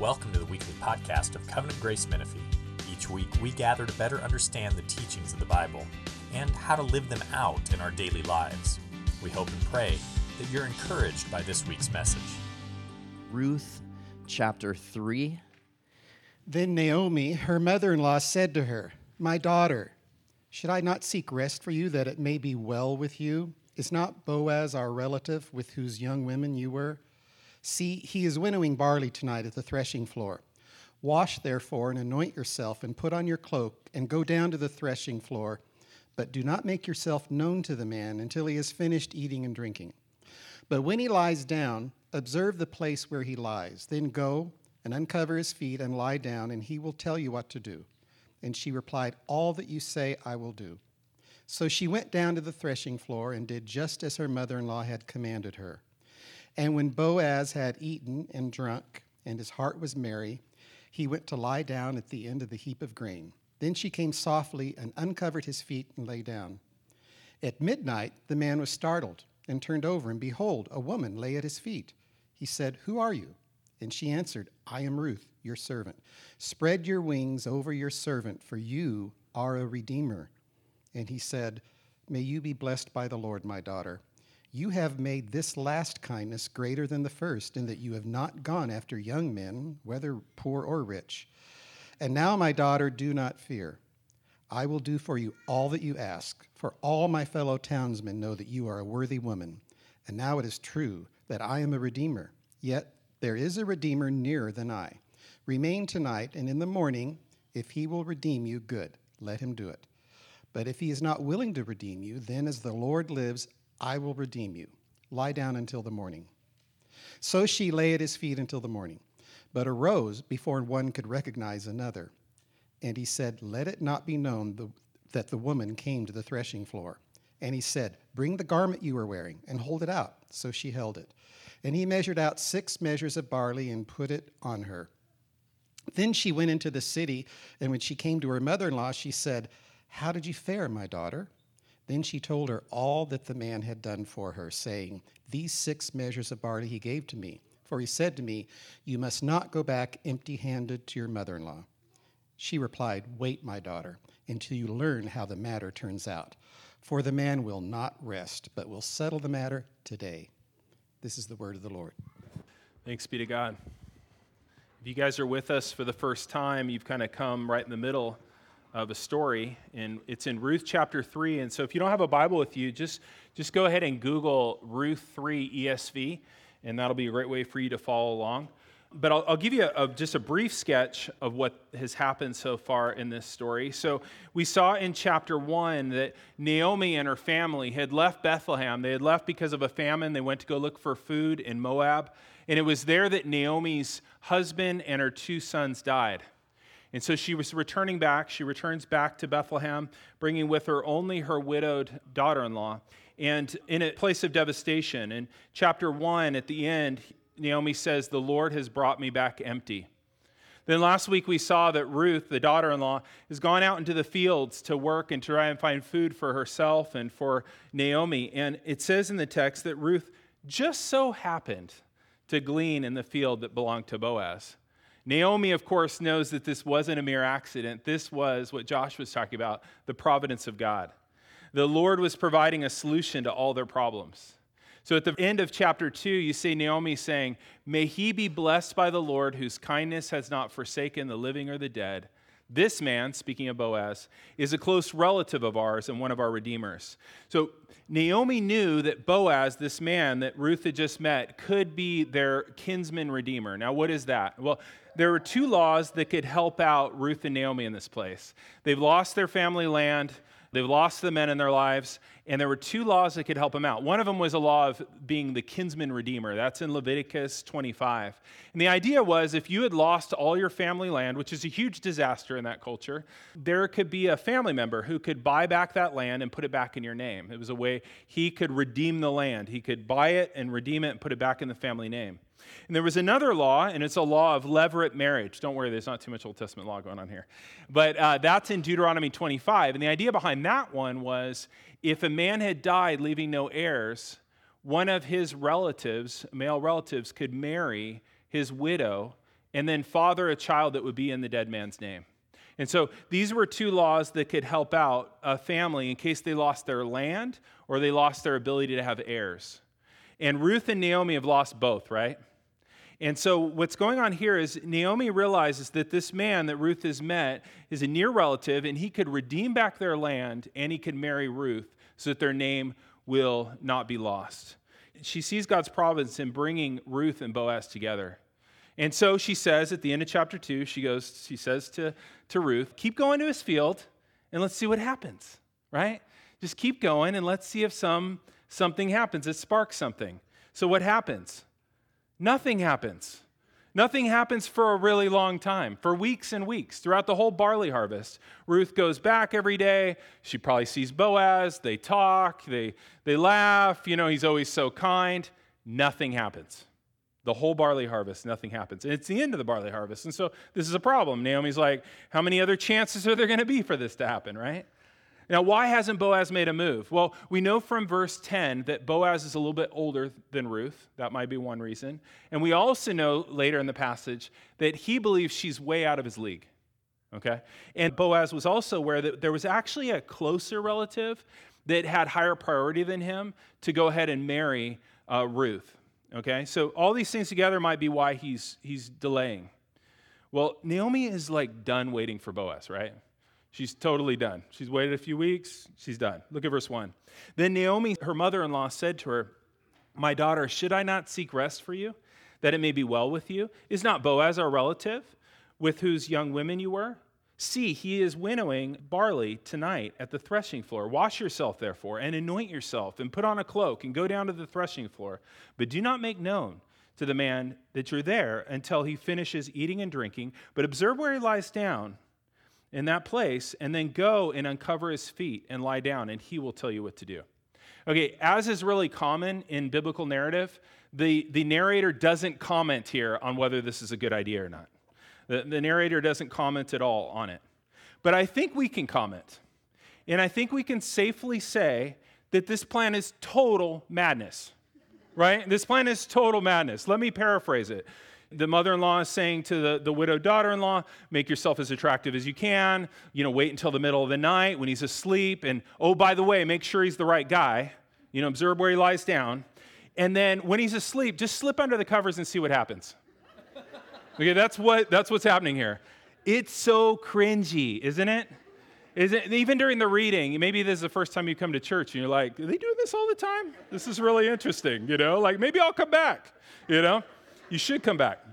Welcome to the weekly podcast of Covenant Grace Menifee. Each week we gather to better understand the teachings of the Bible and how to live them out in our daily lives. We hope and pray that you're encouraged by this week's message. Ruth chapter 3. Then Naomi, her mother-in-law, said to her, "My daughter, should I not seek rest for you that it may be well with you? Is not Boaz our relative with whose young women you were? See, he is winnowing barley tonight at the threshing floor. Wash, therefore, and anoint yourself, and put on your cloak, and go down to the threshing floor. But do not make yourself known to the man until he has finished eating and drinking. But when he lies down, observe the place where he lies. Then go and uncover his feet and lie down, and he will tell you what to do." And she replied, "All that you say I will do." So she went down to the threshing floor and did just as her mother-in-law had commanded her. And when Boaz had eaten and drunk, and his heart was merry, he went to lie down at the end of the heap of grain. Then she came softly and uncovered his feet and lay down. At midnight the man was startled and turned over, and behold, a woman lay at his feet. He said, "Who are you?" And she answered, "I am Ruth, your servant. Spread your wings over your servant, for you are a redeemer." And he said, "May you be blessed by the Lord, my daughter. You have made this last kindness greater than the first, in that you have not gone after young men, whether poor or rich. And now, my daughter, do not fear. I will do for you all that you ask, for all my fellow townsmen know that you are a worthy woman. And now it is true that I am a redeemer, yet there is a redeemer nearer than I. Remain tonight, and in the morning, if he will redeem you, good, let him do it. But if he is not willing to redeem you, then as the Lord lives, I will redeem you. Lie down until the morning." So she lay at his feet until the morning, but arose before one could recognize another. And he said, "Let it not be known that the woman came to the threshing floor." And he said, "Bring the garment you are wearing and hold it out." So she held it. And he measured out 6 measures of barley and put it on her. Then she went into the city, and when she came to her mother-in-law, she said, "How did you fare, my daughter?" Then she told her all that the man had done for her, saying, "These 6 measures of barley he gave to me, for he said to me, 'You must not go back empty-handed to your mother-in-law.'" She replied, "Wait, my daughter, until you learn how the matter turns out. For the man will not rest, but will settle the matter today." This is the word of the Lord. Thanks be to God. If you guys are with us for the first time, you've kind of come right in the middle of a story, and it's in Ruth chapter 3. And so if you don't have a Bible with you, just go ahead and Google Ruth 3 ESV, and that'll be a great way for you to follow along. But I'll give you just a brief sketch of what has happened so far in this story. So we saw in chapter 1 that Naomi and her family had left Bethlehem. They had left because of a famine. They went to go look for food in Moab, and it was there that Naomi's husband and her 2 sons died. And so she was returning back. She returns back to Bethlehem, bringing with her only her widowed daughter-in-law, and in a place of devastation. In chapter 1, at the end, Naomi says, "The Lord has brought me back empty." Then last week we saw that Ruth, the daughter-in-law, has gone out into the fields to work and try and find food for herself and for Naomi. And it says in the text that Ruth just so happened to glean in the field that belonged to Boaz. Naomi, of course, knows that this wasn't a mere accident. This was what Josh was talking about, the providence of God. The Lord was providing a solution to all their problems. So at the end of chapter 2, you see Naomi saying, "May he be blessed by the Lord, whose kindness has not forsaken the living or the dead. This man," speaking of Boaz, "is a close relative of ours and one of our redeemers." So Naomi knew that Boaz, this man that Ruth had just met, could be their kinsman redeemer. Now, what is that? Well, there were 2 laws that could help out Ruth and Naomi in this place. They've lost their family land. They've lost the men in their lives, and there were 2 laws that could help them out. One of them was a law of being the kinsman redeemer. That's in Leviticus 25. And the idea was if you had lost all your family land, which is a huge disaster in that culture, there could be a family member who could buy back that land and put it back in your name. It was a way he could redeem the land. He could buy it and redeem it and put it back in the family name. And there was another law, and it's a law of levirate marriage. Don't worry, there's not too much Old Testament law going on here. But that's in Deuteronomy 25. And the idea behind that one was if a man had died leaving no heirs, one of his relatives, male relatives, could marry his widow and then father a child that would be in the dead man's name. And so these were two laws that could help out a family in case they lost their land or they lost their ability to have heirs. And Ruth and Naomi have lost both, right? And so what's going on here is Naomi realizes that this man that Ruth has met is a near relative, and he could redeem back their land, and he could marry Ruth so that their name will not be lost. She sees God's providence in bringing Ruth and Boaz together. And so she says at the end of chapter 2, she says to Ruth, keep going to his field and let's see what happens, right? Just keep going and let's see if something happens. It sparks something. So what happens? Nothing happens. Nothing happens for a really long time, for weeks and weeks. Throughout the whole barley harvest, Ruth goes back every day. She probably sees Boaz. They talk. They laugh. He's always so kind. Nothing happens. The whole barley harvest, nothing happens. And it's the end of the barley harvest. And so this is a problem. Naomi's like, how many other chances are there going to be for this to happen, right? Now, why hasn't Boaz made a move? Well, we know from verse 10 that Boaz is a little bit older than Ruth. That might be one reason. And we also know later in the passage that he believes she's way out of his league, okay? And Boaz was also aware that there was actually a closer relative that had higher priority than him to go ahead and marry Ruth, okay? So all these things together might be why he's delaying. Well, Naomi is like done waiting for Boaz, right? She's totally done. She's waited a few weeks. She's done. Look at verse 1. Then Naomi, her mother-in-law, said to her, my daughter, should I not seek rest for you, that it may be well with you? Is not Boaz our relative, with whose young women you were? See, he is winnowing barley tonight at the threshing floor. Wash yourself, therefore, and anoint yourself, and put on a cloak, and go down to the threshing floor. But do not make known to the man that you're there until he finishes eating and drinking, but observe where he lies down in that place, and then go and uncover his feet and lie down, and he will tell you what to do. Okay, as is really common in biblical narrative, the narrator doesn't comment here on whether this is a good idea or not. The narrator doesn't comment at all on it. But I think we can comment. And I think we can safely say that this plan is total madness, right? This plan is total madness. Let me paraphrase it. The mother-in-law is saying to the widowed daughter-in-law, make yourself as attractive as you can, wait until the middle of the night when he's asleep, and oh, by the way, make sure he's the right guy, observe where he lies down, and then when he's asleep, just slip under the covers and see what happens. Okay, that's what's happening here. It's so cringy, isn't it? Even during the reading, maybe this is the first time you come to church, and you're like, are they doing this all the time? This is really interesting, like maybe I'll come back, You should come back.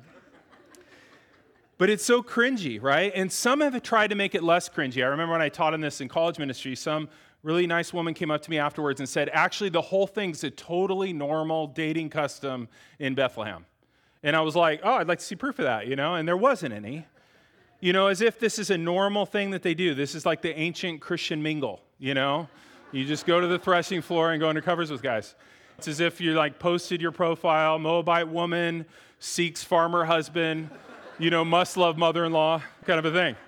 But it's so cringy, right? And some have tried to make it less cringy. I remember when I taught in this in college ministry, some really nice woman came up to me afterwards and said, actually, the whole thing's a totally normal dating custom in Bethlehem. And I was like, oh, I'd like to see proof of that, and there wasn't any. As if this is a normal thing that they do. This is like the ancient Christian mingle, You just go to the threshing floor and go under covers with guys. It's as if you posted your profile, Moabite woman, seeks farmer husband, must love mother-in-law, kind of a thing.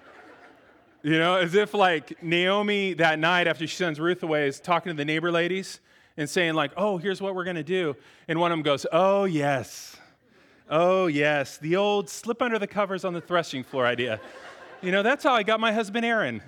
As if Naomi that night after she sends Ruth away is talking to the neighbor ladies and saying oh, here's what we're going to do. And one of them goes, oh, yes, the old slip under the covers on the threshing floor idea. That's how I got my husband Aaron,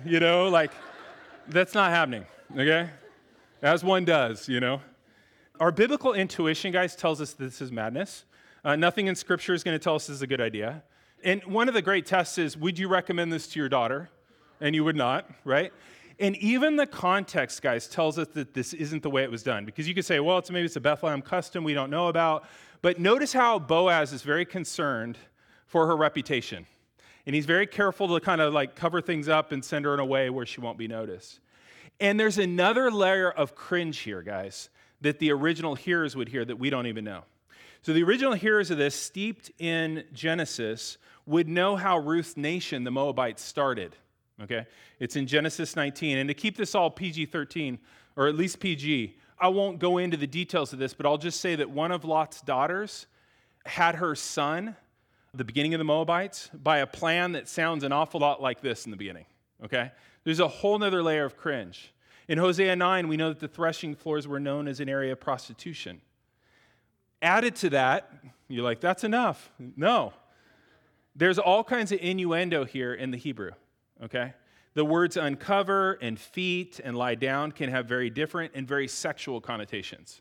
that's not happening, okay? As one does, Our biblical intuition, guys, tells us this is madness. Nothing in Scripture is going to tell us this is a good idea. And one of the great tests is, would you recommend this to your daughter? And you would not, right? And even the context, guys, tells us that this isn't the way it was done. Because you could say, well, maybe it's a Bethlehem custom we don't know about. But notice how Boaz is very concerned for her reputation. And he's very careful to kind of cover things up and send her in a way where she won't be noticed. And there's another layer of cringe here, guys, that the original hearers would hear that we don't even know. So the original hearers of this, steeped in Genesis, would know how Ruth's nation, the Moabites, started. Okay? It's in Genesis 19. And to keep this all PG-13, or at least PG, I won't go into the details of this, but I'll just say that one of Lot's daughters had her son, the beginning of the Moabites, by a plan that sounds an awful lot like this in the beginning. Okay? There's a whole other layer of cringe. In Hosea 9, we know that the threshing floors were known as an area of prostitution. Added to that, you're like, that's enough. No. There's all kinds of innuendo here in the Hebrew, okay? The words uncover and feet and lie down can have very different and very sexual connotations.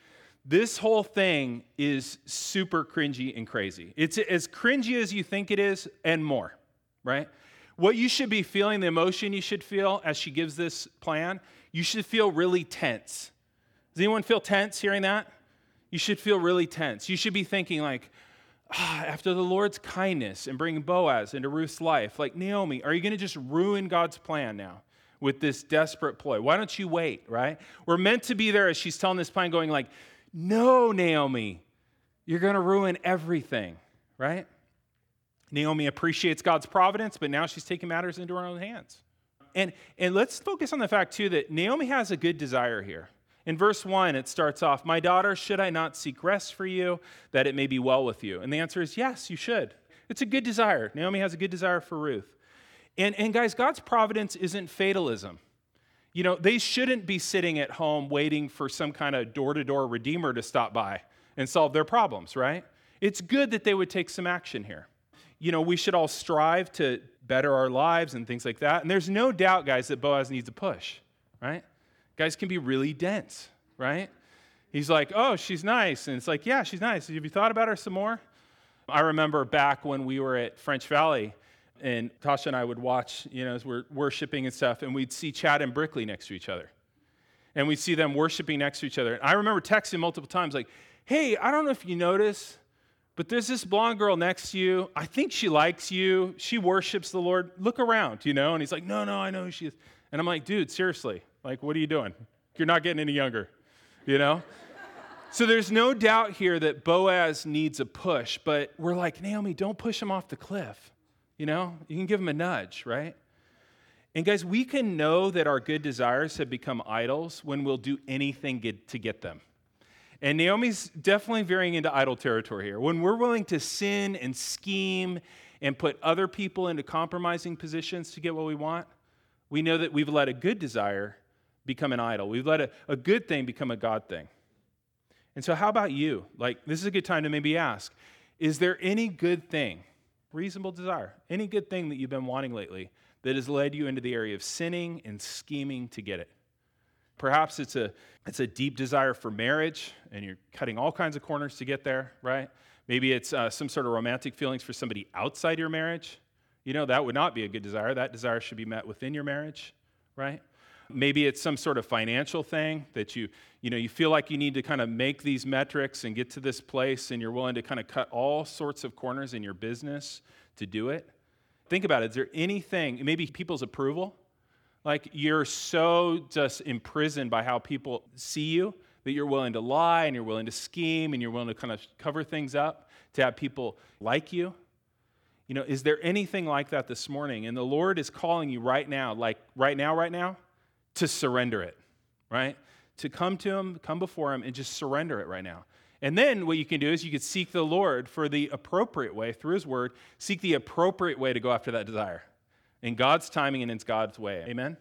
This whole thing is super cringy and crazy. It's as cringy as you think it is and more, right? What you should be feeling, the emotion you should feel as she gives this plan, you should feel really tense. Does anyone feel tense hearing that? You should feel really tense. You should be thinking like, after the Lord's kindness and bringing Boaz into Ruth's life, like, Naomi, are you going to just ruin God's plan now with this desperate ploy? Why don't you wait, right? We're meant to be there as she's telling this plan going like, no, Naomi, you're going to ruin everything, right? Naomi appreciates God's providence, but now she's taking matters into her own hands. And let's focus on the fact, too, that Naomi has a good desire here. In verse 1, it starts off, my daughter, should I not seek rest for you, that it may be well with you? And the answer is yes, you should. It's a good desire. Naomi has a good desire for Ruth. And guys, God's providence isn't fatalism. You know, they shouldn't be sitting at home waiting for some kind of door-to-door redeemer to stop by and solve their problems, right? It's good that they would take some action here. You know, we should all strive to better our lives and things like that. And there's no doubt, guys, that Boaz needs a push, right? Guys can be really dense, right? He's like, oh, she's nice. And it's like, yeah, she's nice. Have you thought about her some more? I remember back when we were at French Valley, and Tasha and I would watch, you know, as we're worshiping and stuff, and we'd see Chad and Brickley next to each other. And we'd see them worshiping next to each other. And I remember texting multiple times, like, hey, I don't know if you notice, but there's this blonde girl next to you. I think she likes you. She worships the Lord. Look around, you know? And he's like, no, I know who she is. And I'm like, dude, seriously. Like, what are you doing? You're not getting any younger, you know? So there's no doubt here that Boaz needs a push, but we're like, Naomi, don't push him off the cliff, you know? You can give him a nudge, right? And guys, we can know that our good desires have become idols when we'll do anything to get them. And Naomi's definitely veering into idol territory here. When we're willing to sin and scheme and put other people into compromising positions to get what we want, we know that we've let a good desire become an idol. We've let a good thing become a God thing. And so how about you? Like, this is a good time to maybe ask, is there any good thing, reasonable desire, any good thing that you've been wanting lately that has led you into the area of sinning and scheming to get it? Perhaps it's a deep desire for marriage, and you're cutting all kinds of corners to get there, right? Maybe it's some sort of romantic feelings for somebody outside your marriage. You know, that would not be a good desire. That desire should be met within your marriage, right? Maybe it's some sort of financial thing that you feel like you need to kind of make these metrics and get to this place, and you're willing to kind of cut all sorts of corners in your business to do it. Think about it. Is there anything, maybe people's approval? Like you're so just imprisoned by how people see you that you're willing to lie and you're willing to scheme and you're willing to kind of cover things up to have people like you. You know, is there anything like that this morning? And the Lord is calling you right now, like right now, to surrender it, right? To come to Him, come before Him, and just surrender it right now. And then what you can do is you could seek the Lord for the appropriate way, through His Word, seek the appropriate way to go after that desire. In God's timing and in God's way, amen?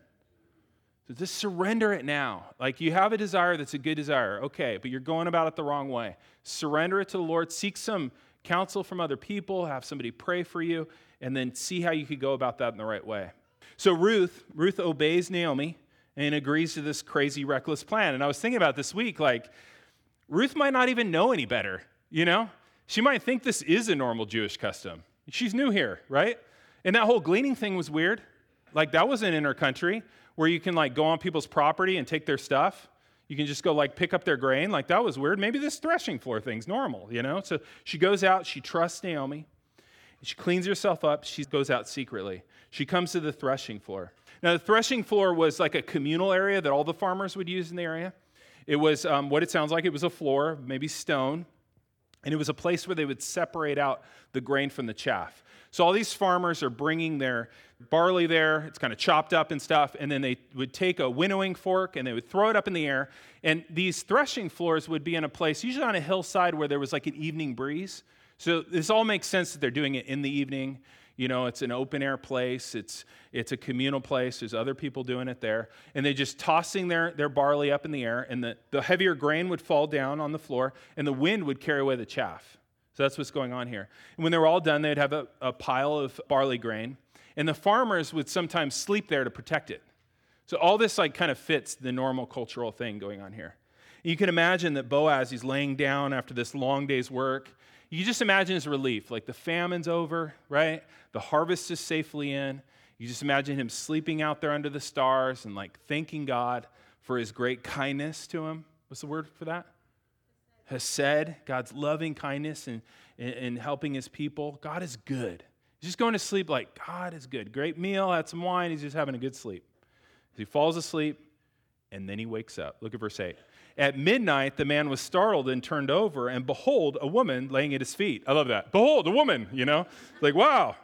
So just surrender it now. Like you have a desire that's a good desire, okay, but you're going about it the wrong way. Surrender it to the Lord, seek some counsel from other people, have somebody pray for you, and then see how you could go about that in the right way. So Ruth obeys Naomi and agrees to this crazy, reckless plan. And I was thinking about this week, like, Ruth might not even know any better, you know? She might think this is a normal Jewish custom. She's new here, right? And that whole gleaning thing was weird. Like, that wasn't in her country, where you can, like, go on people's property and take their stuff. You can just go, like, pick up their grain. Like, that was weird. Maybe this threshing floor thing's normal, you know? So she goes out, she trusts Naomi. She cleans herself up. She goes out secretly. She comes to the threshing floor. Now, the threshing floor was like a communal area that all the farmers would use in the area. It was what it sounds like. It was a floor, maybe stone, and it was a place where they would separate out the grain from the chaff. So all these farmers are bringing their barley there. It's kind of chopped up and stuff, and then they would take a winnowing fork, and they would throw it up in the air, and these threshing floors would be in a place, usually on a hillside where there was like an evening breeze. So this all makes sense that they're doing it in the evening. You know, it's an open-air place. It's a communal place. There's other people doing it there. And they're just tossing their barley up in the air, and the heavier grain would fall down on the floor, and the wind would carry away the chaff. So that's what's going on here. And when they were all done, they'd have a pile of barley grain, and the farmers would sometimes sleep there to protect it. So all this like kind of fits the normal cultural thing going on here. You can imagine that Boaz, he's laying down after this long day's work. You just imagine his relief, like the famine's over, right? The harvest is safely in. You just imagine him sleeping out there under the stars and like thanking God for his great kindness to him. What's the word for that? Hesed, God's loving kindness and helping his people. God is good. He's just going to sleep like, God is good. Great meal, had some wine, he's just having a good sleep. He falls asleep, and then he wakes up. Look at verse 8. At midnight, the man was startled and turned over, and behold, a woman laying at his feet. I love that. Behold, a woman, like, wow.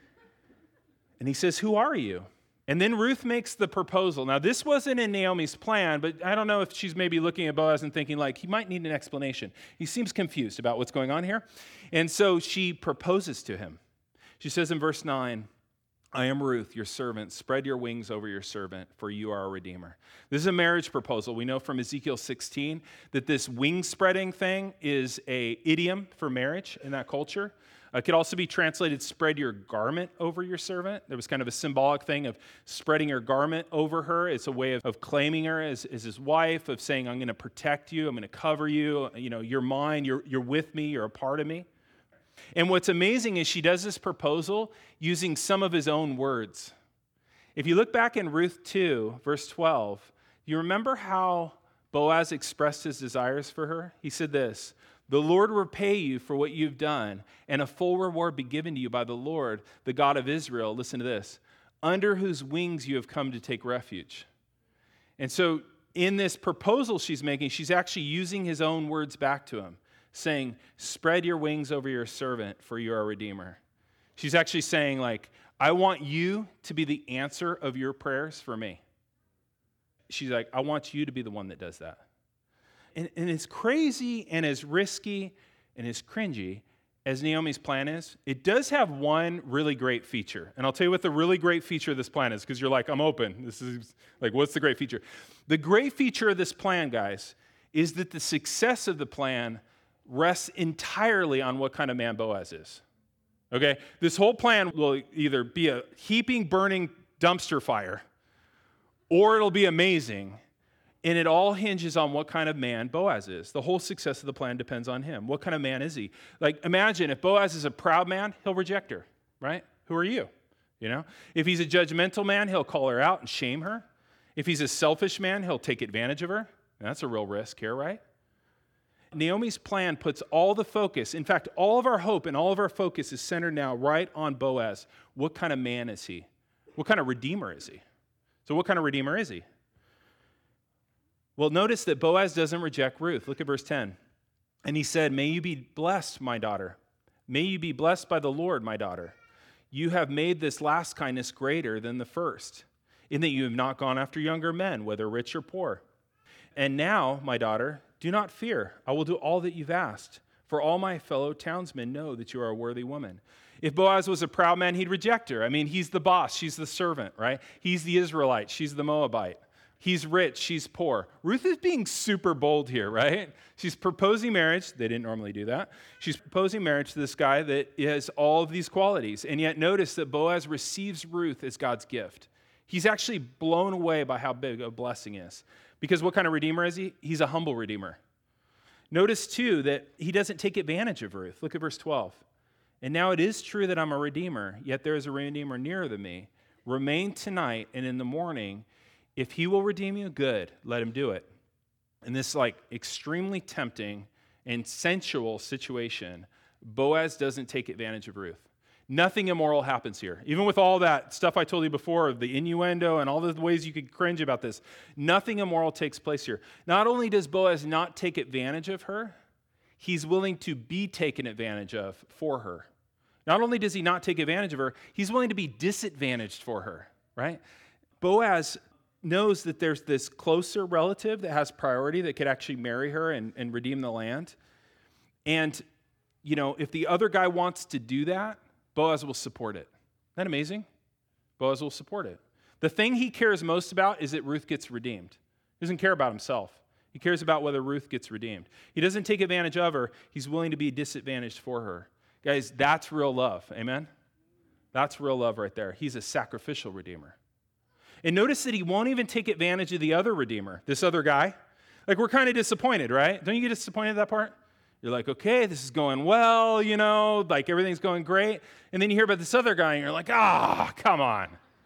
And he says, who are you? And then Ruth makes the proposal. Now, this wasn't in Naomi's plan, but I don't know if she's maybe looking at Boaz and thinking, like, he might need an explanation. He seems confused about what's going on here. And so she proposes to him. She says in verse 9, I am Ruth, your servant. Spread your wings over your servant, for you are a redeemer. This is a marriage proposal. We know from Ezekiel 16 that this wing spreading thing is an idiom for marriage in that culture. It could also be translated, spread your garment over your servant. There was kind of a symbolic thing of spreading your garment over her. It's a way of claiming her as his wife, of saying, I'm going to protect you, I'm going to cover you, you're mine, you're with me, you're a part of me. And what's amazing is she does this proposal using some of his own words. If you look back in Ruth 2, verse 12, you remember how Boaz expressed his desires for her? He said this, the Lord will repay you for what you've done, and a full reward be given to you by the Lord, the God of Israel. Listen to this, under whose wings you have come to take refuge. And so in this proposal she's making, she's actually using his own words back to him, saying, spread your wings over your servant, for you are a redeemer. She's actually saying, like, I want you to be the answer of your prayers for me. She's like, I want you to be the one that does that. And as crazy and as risky and as cringy as Naomi's plan is, it does have one really great feature. And I'll tell you what the really great feature of this plan is, because you're like, I'm open. This is like, what's the great feature? The great feature of this plan, guys, is that the success of the plan rests entirely on what kind of man Boaz is. Okay? This whole plan will either be a heaping, burning dumpster fire, or it'll be amazing, and it all hinges on what kind of man Boaz is. The whole success of the plan depends on him. What kind of man is he? Like, imagine if Boaz is a proud man, he'll reject her, right? Who are you? If he's a judgmental man, he'll call her out and shame her. If he's a selfish man, he'll take advantage of her. And that's a real risk here, right? Naomi's plan puts all the focus, in fact, all of our hope and all of our focus is centered now right on Boaz. What kind of man is he? What kind of redeemer is he? So what kind of redeemer is he? Well, notice that Boaz doesn't reject Ruth. Look at verse 10. And he said, may you be blessed, my daughter. May you be blessed by the Lord, my daughter. You have made this last kindness greater than the first, in that you have not gone after younger men, whether rich or poor. And now, my daughter, do not fear. I will do all that you've asked, for all my fellow townsmen know that you are a worthy woman. If Boaz was a proud man, he'd reject her. I mean, he's the boss, she's the servant, right? He's the Israelite, she's the Moabite. He's rich, she's poor. Ruth is being super bold here, right? She's proposing marriage. They didn't normally do that. She's proposing marriage to this guy that has all of these qualities. And yet notice that Boaz receives Ruth as God's gift. He's actually blown away by how big a blessing is. Because what kind of redeemer is he? He's a humble redeemer. Notice, too, that he doesn't take advantage of Ruth. Look at verse 12. And now it is true that I'm a redeemer, yet there is a redeemer nearer than me. Remain tonight, and in the morning, if he will redeem you, good, let him do it. In this extremely tempting and sensual situation, Boaz doesn't take advantage of Ruth. Nothing immoral happens here. Even with all that stuff I told you before of the innuendo and all the ways you could cringe about this, nothing immoral takes place here. Not only does Boaz not take advantage of her, he's willing to be taken advantage of for her. Not only does he not take advantage of her, he's willing to be disadvantaged for her, right? Boaz knows that there's this closer relative that has priority that could actually marry her and redeem the land. And, if the other guy wants to do that, Boaz will support it. Isn't that amazing? Boaz will support it. The thing he cares most about is that Ruth gets redeemed. He doesn't care about himself. He cares about whether Ruth gets redeemed. He doesn't take advantage of her. He's willing to be disadvantaged for her. Guys, that's real love. Amen? That's real love right there. He's a sacrificial redeemer. And notice that he won't even take advantage of the other redeemer, this other guy. Like, we're kind of disappointed, right? Don't you get disappointed at that part? You're like, okay, this is going well, like everything's going great. And then you hear about this other guy and you're like, come on.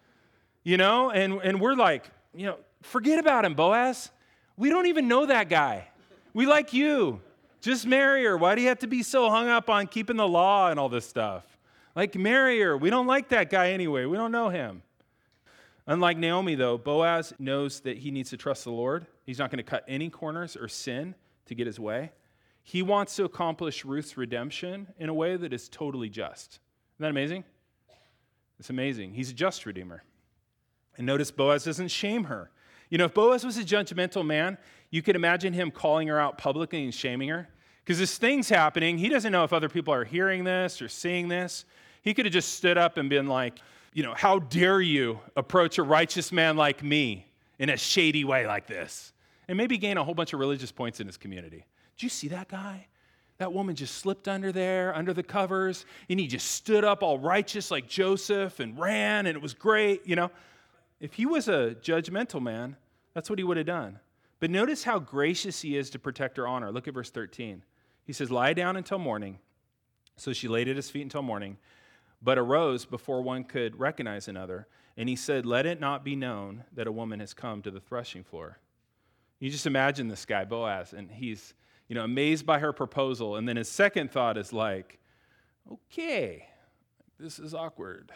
And we're like, forget about him, Boaz. We don't even know that guy. We like you. Just marry her. Why do you have to be so hung up on keeping the law and all this stuff? Like, marry her. We don't like that guy anyway. We don't know him. Unlike Naomi, though, Boaz knows that he needs to trust the Lord. He's not going to cut any corners or sin to get his way. He wants to accomplish Ruth's redemption in a way that is totally just. Isn't that amazing? It's amazing. He's a just redeemer. And notice Boaz doesn't shame her. If Boaz was a judgmental man, you could imagine him calling her out publicly and shaming her. Because this thing's happening. He doesn't know if other people are hearing this or seeing this. He could have just stood up and been like, how dare you approach a righteous man like me in a shady way like this? And maybe gain a whole bunch of religious points in his community. Did you see that guy? That woman just slipped under the covers, and he just stood up all righteous like Joseph and ran, and it was great, If he was a judgmental man, that's what he would have done. But notice how gracious he is to protect her honor. Look at verse 13. He says, lie down until morning. So she laid at his feet until morning, but arose before one could recognize another. And he said, let it not be known that a woman has come to the threshing floor. You just imagine this guy, Boaz, and he's amazed by her proposal. And then his second thought is like, okay, this is awkward.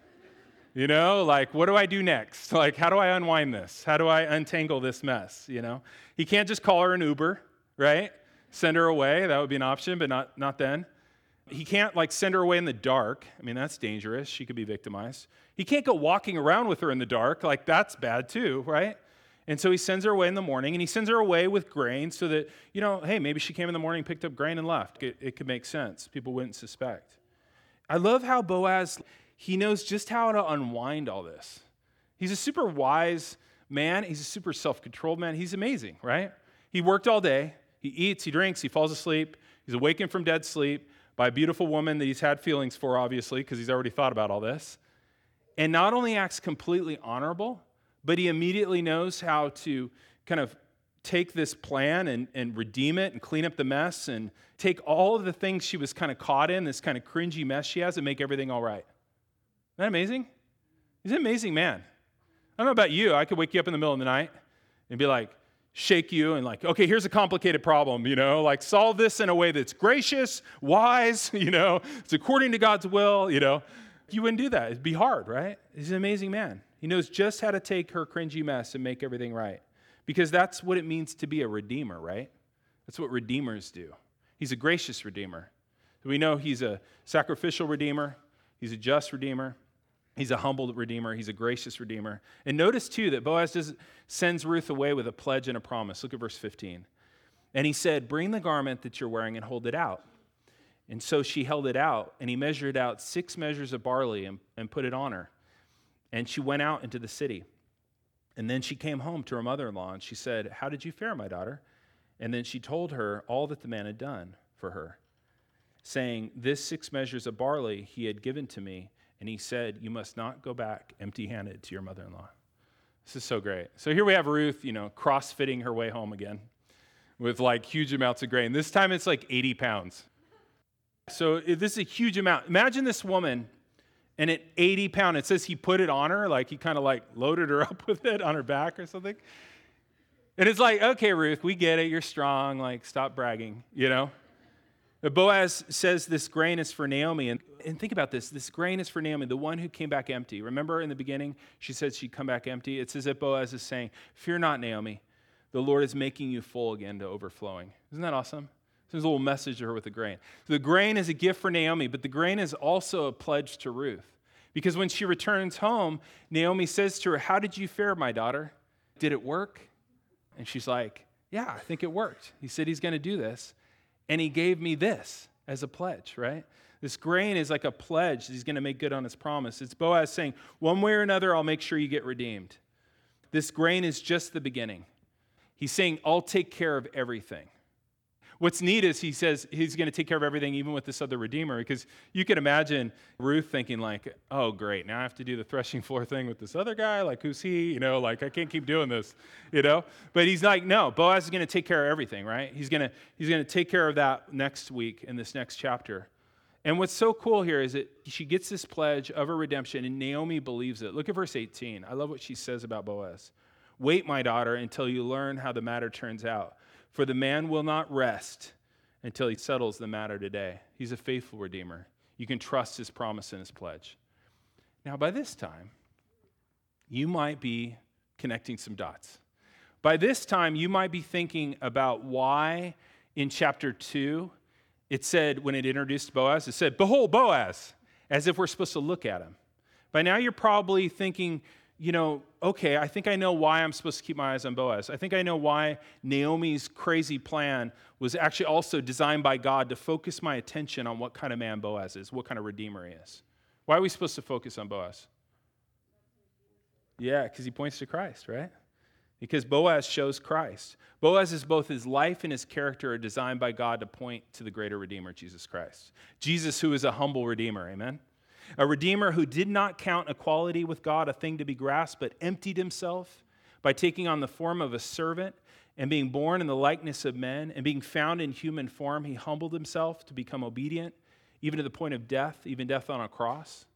What do I do next? How do I unwind this? How do I untangle this mess? He can't just call her an Uber, right? Send her away. That would be an option, but not then. He can't send her away in the dark. I mean, that's dangerous. She could be victimized. He can't go walking around with her in the dark. That's bad too, right? And so he sends her away in the morning, and he sends her away with grain so that, hey, maybe she came in the morning, picked up grain, and left. It could make sense. People wouldn't suspect. I love how Boaz, he knows just how to unwind all this. He's a super wise man. He's a super self-controlled man. He's amazing, right? He worked all day. He eats, he drinks, he falls asleep. He's awakened from dead sleep by a beautiful woman that he's had feelings for, obviously, because he's already thought about all this. And not only acts completely honorable, but he immediately knows how to kind of take this plan and redeem it and clean up the mess and take all of the things she was kind of caught in, this kind of cringy mess she has, and make everything all right. Isn't that amazing? He's an amazing man. I don't know about you. I could wake you up in the middle of the night and be like, shake you and okay, here's a complicated problem, solve this in a way that's gracious, wise, it's according to God's will, You wouldn't do that. It'd be hard, right? He's an amazing man. He knows just how to take her cringy mess and make everything right. Because that's what it means to be a redeemer, right? That's what redeemers do. He's a gracious redeemer. We know he's a sacrificial redeemer. He's a just redeemer. He's a humble redeemer. He's a gracious redeemer. And notice, too, that Boaz sends Ruth away with a pledge and a promise. Look at verse 15. And he said, bring the garment that you're wearing and hold it out. And so she held it out, and he measured out 6 measures of barley and put it on her. And she went out into the city. And then she came home to her mother-in-law, and she said, how did you fare, my daughter? And then she told her all that the man had done for her, saying, this 6 measures of barley he had given to me. And he said, you must not go back empty-handed to your mother-in-law. This is so great. So here we have Ruth, cross-fitting her way home again with huge amounts of grain. This time it's 80 pounds. So this is a huge amount. Imagine this woman, and at 80 pounds, it says he put it on her, he kind of loaded her up with it on her back or something. And it's okay, Ruth, we get it. You're strong. Stop bragging, But Boaz says this grain is for Naomi. And think about this. This grain is for Naomi, the one who came back empty. Remember in the beginning, she said she'd come back empty? It's as if Boaz is saying, fear not, Naomi. The Lord is making you full again to overflowing. Isn't that awesome? There's a little message to her with the grain. So the grain is a gift for Naomi, but the grain is also a pledge to Ruth. Because when she returns home, Naomi says to her, how did you fare, my daughter? Did it work? And she's like, yeah, I think it worked. He said he's going to do this. And he gave me this as a pledge, right? This grain is like a pledge that he's going to make good on his promise. It's Boaz saying, one way or another, I'll make sure you get redeemed. This grain is just the beginning. He's saying, I'll take care of everything. What's neat is he says he's going to take care of everything even with this other redeemer, because you can imagine Ruth thinking like, oh, great, now I have to do the threshing floor thing with this other guy. Like, who's he? I can't keep doing this, But he's like, no, Boaz is going to take care of everything, right? He's going to take care of that next week in this next chapter. And what's so cool here is that she gets this pledge of her redemption, and Naomi believes it. Look at verse 18. I love what she says about Boaz. Wait, my daughter, until you learn how the matter turns out. For the man will not rest until he settles the matter today. He's a faithful redeemer. You can trust his promise and his pledge. Now, by this time, you might be connecting some dots. By this time, you might be thinking about why in chapter 2, it said, when it introduced Boaz, it said, behold, Boaz, as if we're supposed to look at him. By now, you're probably thinking, okay, I think I know why I'm supposed to keep my eyes on Boaz. I think I know why Naomi's crazy plan was actually also designed by God to focus my attention on what kind of man Boaz is, what kind of redeemer he is. Why are we supposed to focus on Boaz? Yeah, because he points to Christ, right? Because Boaz shows Christ. Boaz is both his life and his character are designed by God to point to the greater Redeemer, Jesus Christ. Jesus, who is a humble Redeemer, amen? A Redeemer who did not count equality with God a thing to be grasped, but emptied himself by taking on the form of a servant and being born in the likeness of men and being found in human form, he humbled himself to become obedient, even to the point of death, even death on a cross.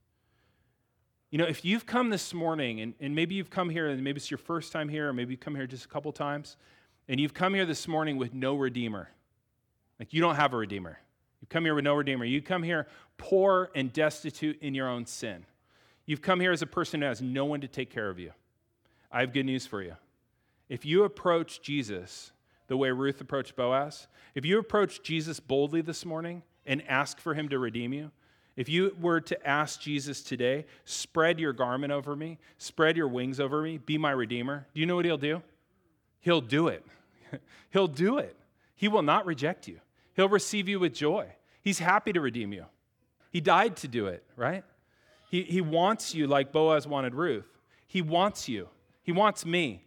If you've come this morning, and maybe you've come here, and maybe it's your first time here, or maybe you've come here just a couple times, and you've come here this morning with no Redeemer, like you don't have a Redeemer. You've come here with no Redeemer. You come here poor and destitute in your own sin. You've come here as a person who has no one to take care of you. I have good news for you. If you approach Jesus the way Ruth approached Boaz, if you approach Jesus boldly this morning and ask for him to redeem you, if you were to ask Jesus today, spread your garment over me, spread your wings over me, be my Redeemer, do you know what he'll do? He'll do it. He'll do it. He will not reject you. He'll receive you with joy. He's happy to redeem you. He died to do it, right? He wants you like Boaz wanted Ruth. He wants you. He wants me.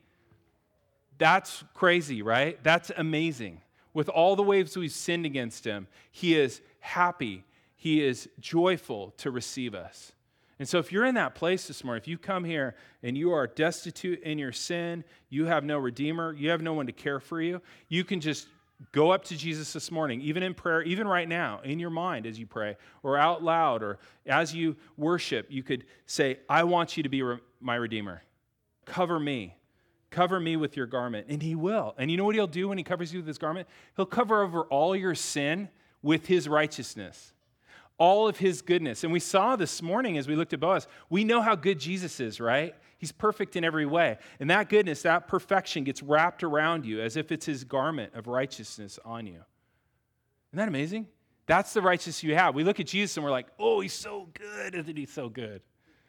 That's crazy, right? That's amazing. With all the ways we've sinned against him, he is happy. He is joyful to receive us. And so if you're in that place this morning, if you come here and you are destitute in your sin, you have no Redeemer, you have no one to care for you, you can just go up to Jesus this morning, even in prayer, even right now, in your mind as you pray, or out loud, or as you worship, you could say, I want you to be my Redeemer. Cover me. Cover me with your garment. And he will. And you know what he'll do when he covers you with his garment? He'll cover over all your sin with his righteousness, all of his goodness. And we saw this morning as we looked at Boaz, we know how good Jesus is, right? He's perfect in every way. And that goodness, that perfection gets wrapped around you as if it's his garment of righteousness on you. Isn't that amazing? That's the righteousness you have. We look at Jesus and we're like, oh, he's so good. Isn't he so good?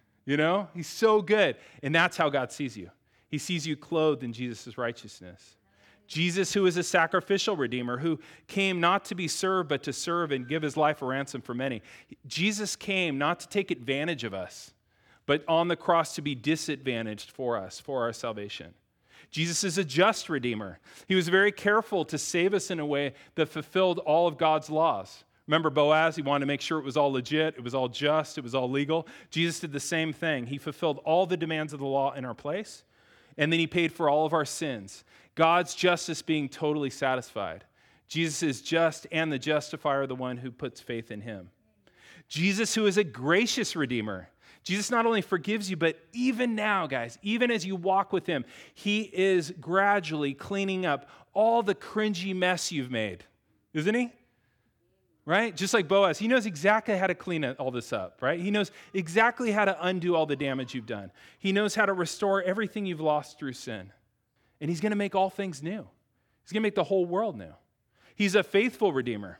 He's so good. And that's how God sees you. He sees you clothed in Jesus' righteousness. Jesus, who is a sacrificial redeemer, who came not to be served, but to serve and give his life a ransom for many. Jesus came not to take advantage of us, but on the cross to be disadvantaged for us, for our salvation. Jesus is a just redeemer. He was very careful to save us in a way that fulfilled all of God's laws. Remember Boaz? He wanted to make sure it was all legit, it was all just, it was all legal. Jesus did the same thing. He fulfilled all the demands of the law in our place, and then he paid for all of our sins. God's justice being totally satisfied. Jesus is just, and the justifier, the one who puts faith in him. Jesus, who is a gracious redeemer. Jesus not only forgives you, but even now, guys, even as you walk with him, he is gradually cleaning up all the cringy mess you've made. Isn't he? Right? Just like Boaz, he knows exactly how to clean all this up, right? He knows exactly how to undo all the damage you've done. He knows how to restore everything you've lost through sin. And he's going to make all things new. He's going to make the whole world new. He's a faithful redeemer.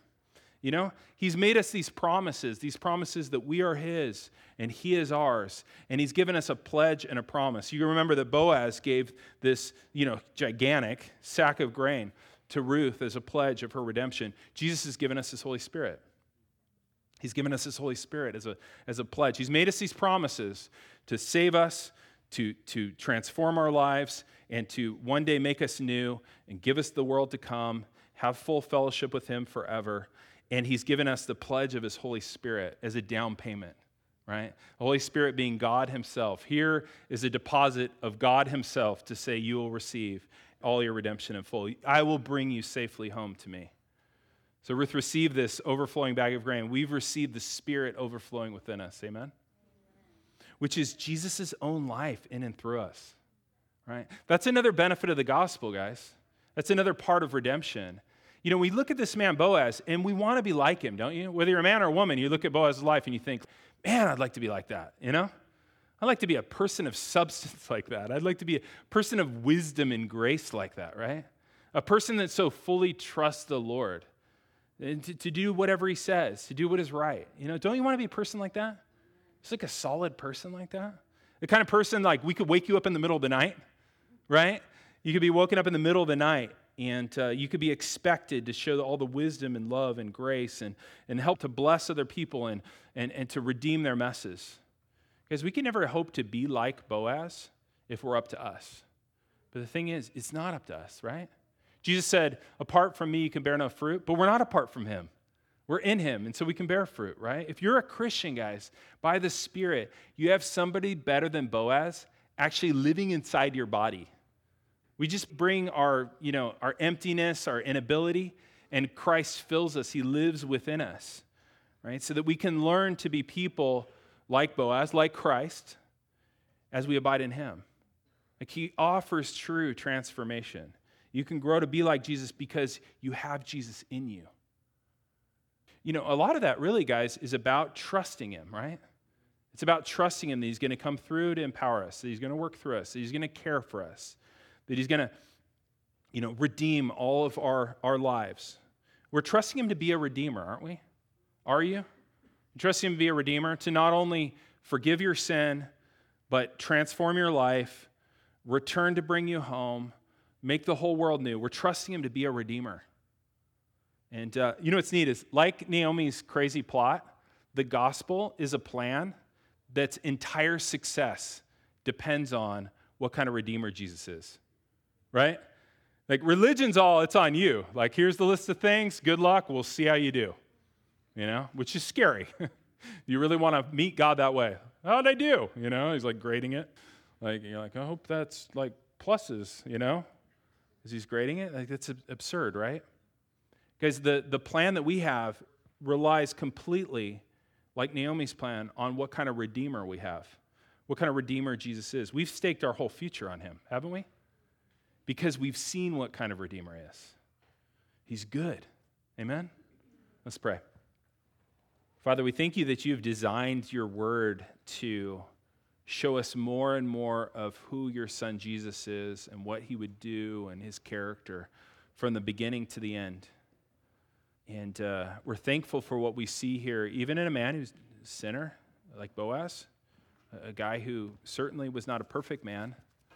He's made us these promises that we are his and he is ours. And he's given us a pledge and a promise. You remember that Boaz gave this, gigantic sack of grain to Ruth as a pledge of her redemption. Jesus has given us his Holy Spirit. He's given us his Holy Spirit as a pledge. He's made us these promises to save us, to transform our lives and to one day make us new and give us the world to come, have full fellowship with him forever. And he's given us the pledge of his Holy Spirit as a down payment, right? The Holy Spirit being God himself. Here is a deposit of God himself to say you will receive all your redemption in full. I will bring you safely home to me. So Ruth received this overflowing bag of grain. We've received the Spirit overflowing within us, amen? Which is Jesus' own life in and through us, right? That's another benefit of the gospel, guys. That's another part of redemption. You know, we look at this man Boaz, and we want to be like him, don't you? Whether you're a man or a woman, you look at Boaz's life and you think, man, I'd like to be like that, you know? I'd like to be a person of substance like that. I'd like to be a person of wisdom and grace like that, right? A person that so fully trusts the Lord and to do whatever he says, to do what is right. You know, don't you want to be a person like that? It's like a solid person like that. The kind of person like we could wake you up in the middle of the night, right? You could be woken up in the middle of the night and you could be expected to show all the wisdom and love and grace and help to bless other people and to redeem their messes. Because we can never hope to be like Boaz if we're up to us. But the thing is, it's not up to us, right? Jesus said, apart from me, you can bear no fruit, but we're not apart from him. We're in him, and so we can bear fruit, right? If you're a Christian, guys, by the Spirit, you have somebody better than Boaz actually living inside your body. We just bring our emptiness, our inability, and Christ fills us. He lives within us, right? So that we can learn to be people like Boaz, like Christ, as we abide in him. Like he offers true transformation. You can grow to be like Jesus because you have Jesus in you. You know, a lot of that really, guys, is about trusting him, right? It's about trusting him that he's going to come through to empower us, that he's going to work through us, that he's going to care for us, that he's going to, redeem all of our lives. We're trusting him to be a redeemer, aren't we? Are you? You trust him to be a redeemer, to not only forgive your sin, but transform your life, return to bring you home, make the whole world new. We're trusting him to be a redeemer. And what's neat is, like Naomi's crazy plot, the gospel is a plan that's entire success depends on what kind of redeemer Jesus is, right? Like religion's it's on you. Like, here's the list of things, good luck, we'll see how you do, which is scary. You really want to meet God that way. How'd I do? He's like grading it. Like, you're like, I hope that's like pluses, as he's grading it. Like, that's absurd, right? Because the plan that we have relies completely, like Naomi's plan, on what kind of redeemer we have, what kind of redeemer Jesus is. We've staked our whole future on him, haven't we? Because we've seen what kind of redeemer he is. He's good. Amen? Let's pray. Father, we thank you that you've designed your word to show us more and more of who your son Jesus is and what he would do and his character from the beginning to the end. And we're thankful for what we see here, even in a man who's a sinner, like Boaz, a guy who certainly was not a perfect man,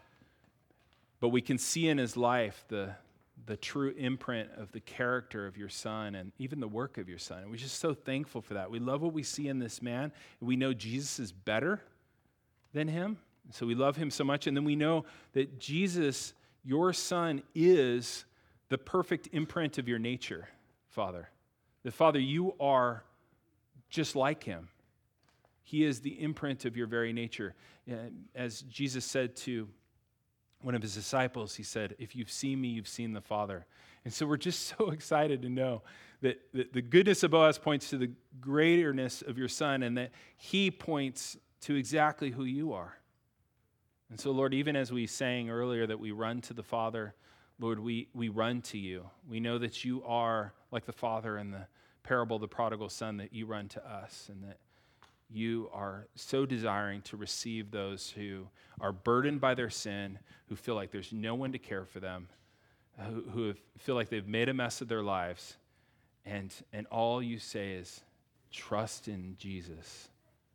but we can see in his life the true imprint of the character of your son and even the work of your son. And we're just so thankful for that. We love what we see in this man. And we know Jesus is better than him, so we love him so much. And then we know that Jesus, your son, is the perfect imprint of your nature, Father. That, Father, you are just like him. He is the imprint of your very nature. As Jesus said to one of his disciples, he said, if you've seen me, you've seen the Father. And so we're just so excited to know that the goodness of Boaz points to the greaterness of your son and that he points to exactly who you are. And so, Lord, even as we sang earlier that we run to the Father, Lord, we run to you. We know that you are like the father in the parable of the prodigal son, that you run to us, and that you are so desiring to receive those who are burdened by their sin, who feel like there's no one to care for them, who feel like they've made a mess of their lives, and all you say is, trust in Jesus.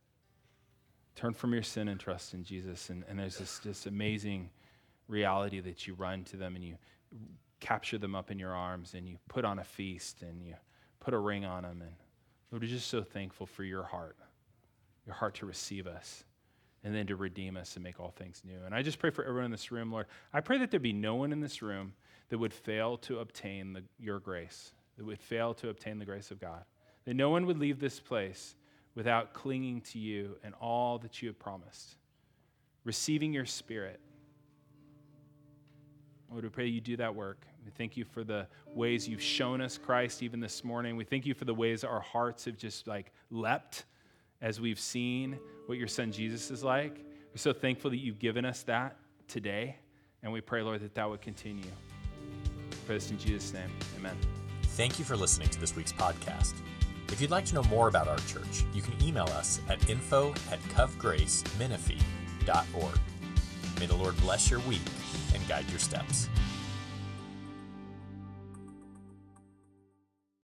Turn from your sin and trust in Jesus. And there's this amazing reality that you run to them and you capture them up in your arms and you put on a feast and you put a ring on them. And Lord, we're just so thankful for your heart to receive us. and then to redeem us and make all things new. And I just pray for everyone in this room, Lord. I pray that there be no one in this room that would fail to obtain your grace, that would fail to obtain the grace of God, that no one would leave this place without clinging to you and all that you have promised, receiving your Spirit. Lord, we pray you do that work. We thank you for the ways you've shown us Christ even this morning. We thank you for the ways our hearts have just leapt as we've seen what your son Jesus is like. We're so thankful that you've given us that today, and we pray, Lord, that would continue. We pray this in Jesus' name, amen. Thank you for listening to this week's podcast. If you'd like to know more about our church, you can email us at info@covgracemenifee.org. May the Lord bless your week and guide your steps.